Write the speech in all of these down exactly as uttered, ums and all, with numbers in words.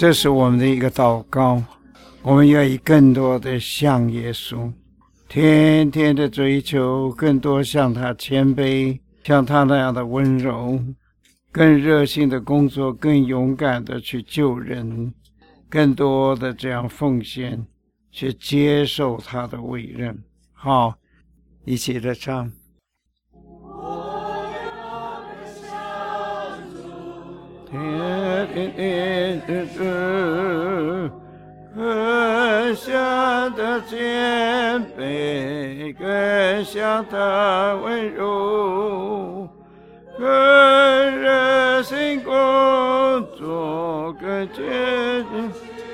这是我们的一个祷告，我们愿意更多的像耶稣，天天的追求更多像他谦卑，像他那样的温柔，更热心的工作，更勇敢的去救人，更多的这样奉献，去接受他的委任。好，一起的唱。天天的主，更像他谦卑，更像他温柔，更热心工作，更坚定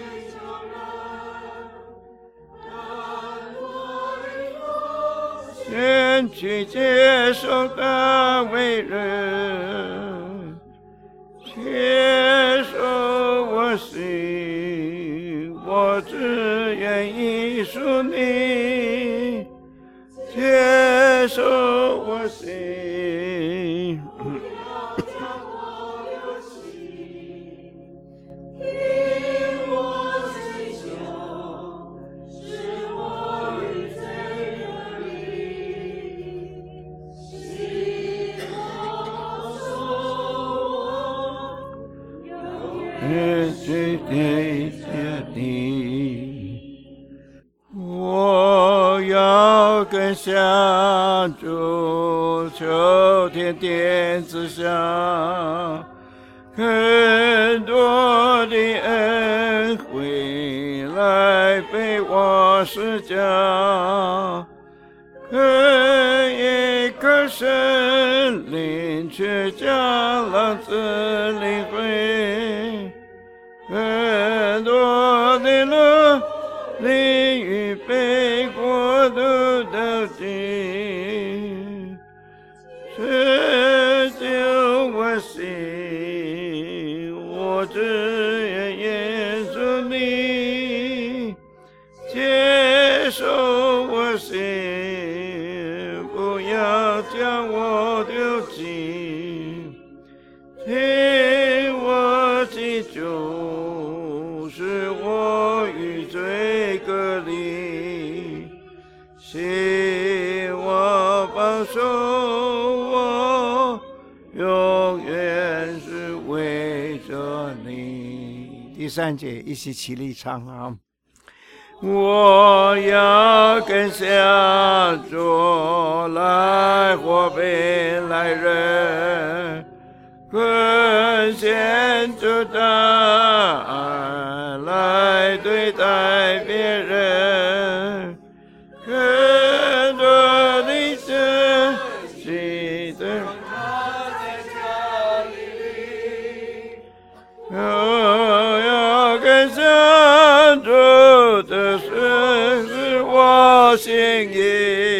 先去接受他为人，接受我心，我只愿意属你，接受我心。我要更像主，求天天之下，更多的恩惠来被我施加，更一颗神灵去将浪子领会，更多的乐力预备国度的地，拯救我心，我只愿耶稣你，接受我心，不要将我丢弃，听我祈求，使我与罪隔离，希望保守我，永远是为着你。第三节一起起立唱啊！我要更像主来活本来人，更显出他爱来对待别人，更多的珍惜的我要更像主的是我心意，